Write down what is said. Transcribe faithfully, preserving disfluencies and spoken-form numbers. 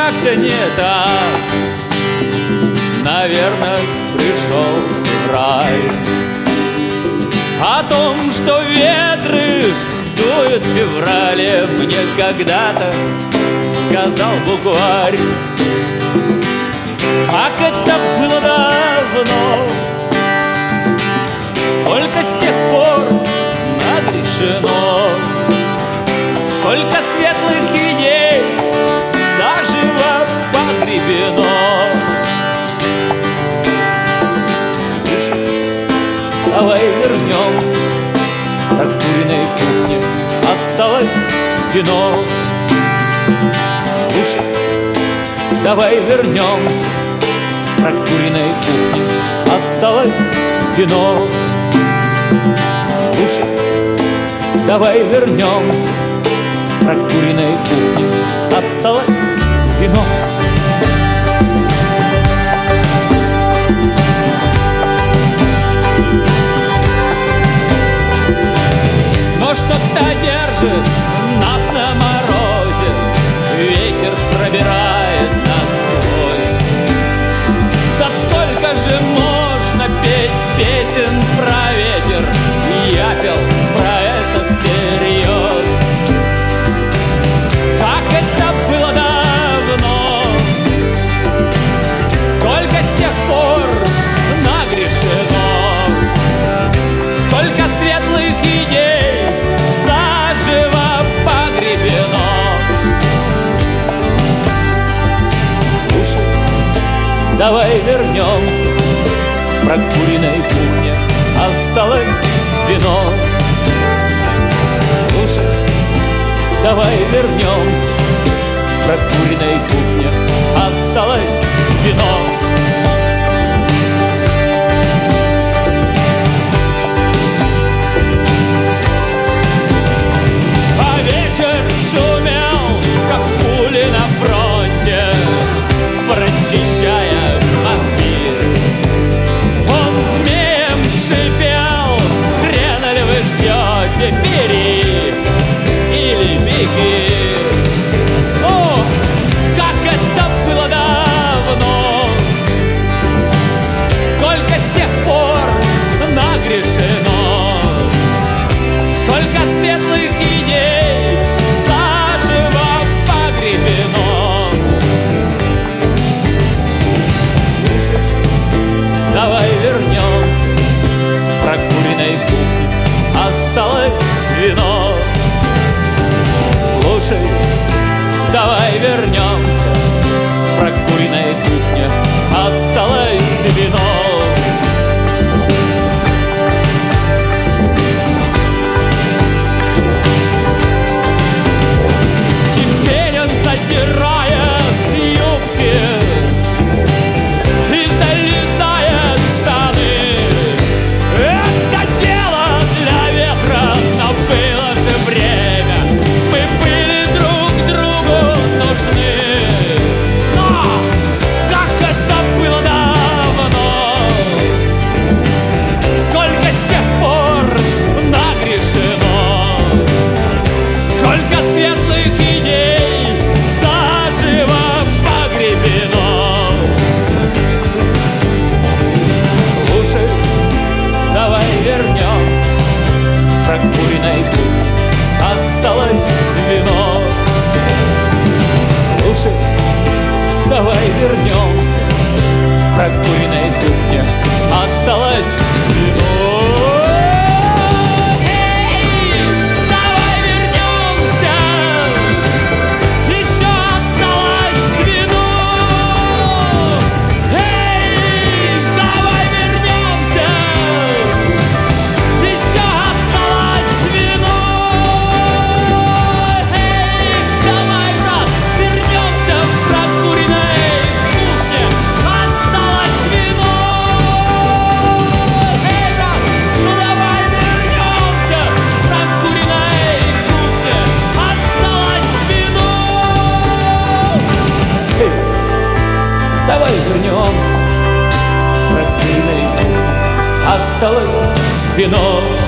как-то не так. Наверное, пришел февраль. О том, что ветры дуют в феврале, мне когда-то сказал букварь. Как это было давно, сколько с тех пор нагрешено, сколько светлых идей заживо погребено. Слушай, давай вернемся, в прокуренной кухне осталось вино. Слушай, давай вернемся, в прокуренной кухне осталось вино. Слушай, давай вернемся, в прокуренной кухне осталось вино. Но что-то держит нас на морозе, ветер пробирает насквозь. Да сколько же можно петь песен про ветер, я пел про это всерьез. Как это было давно, сколько с тех пор нагрешено, сколько светлых идей заживо погребено. Слушай, давай вернемся, в прокуренной кухне осталось вино. Слушай, давай вернемся, в прокуренной кухне осталось вино. А ветер шумел, как пули на фронте, прочищая мозги. Он змеем шипел: хрена ли вы ждете, бери или беги. О, как это было давно, сколько с тех пор нагрешено, сколько светлых идей заживо погребено. Слушай, давай вернемся, в прокуренной кухне осталось вино. Слушай, давай вернемся, в прокуренной кухне осталось вино. Теперь он задирает юбки и залезает в штаны. Это дело для ветра, но было же время, мы были друг другу нужны. Но как это было давно, сколько с тех пор нагрешено, сколько светлых идей заживо погребено. Слушай, давай вернемся, в прокуренной кухне осталось вино. Слушай, давай вернемся, в прокуренной кухне осталось вино. Эй, давай вернемся, еще осталось вино. Эй, давай вернемся, еще осталось вино. Эй, давай, брат, вернемся, в прокуренной кухне осталось вино. Эй, брат, ну давай вернемся, в прокуренной кухне осталось вино. Эй, давай вернемся, в прокуренной кухне осталось вино.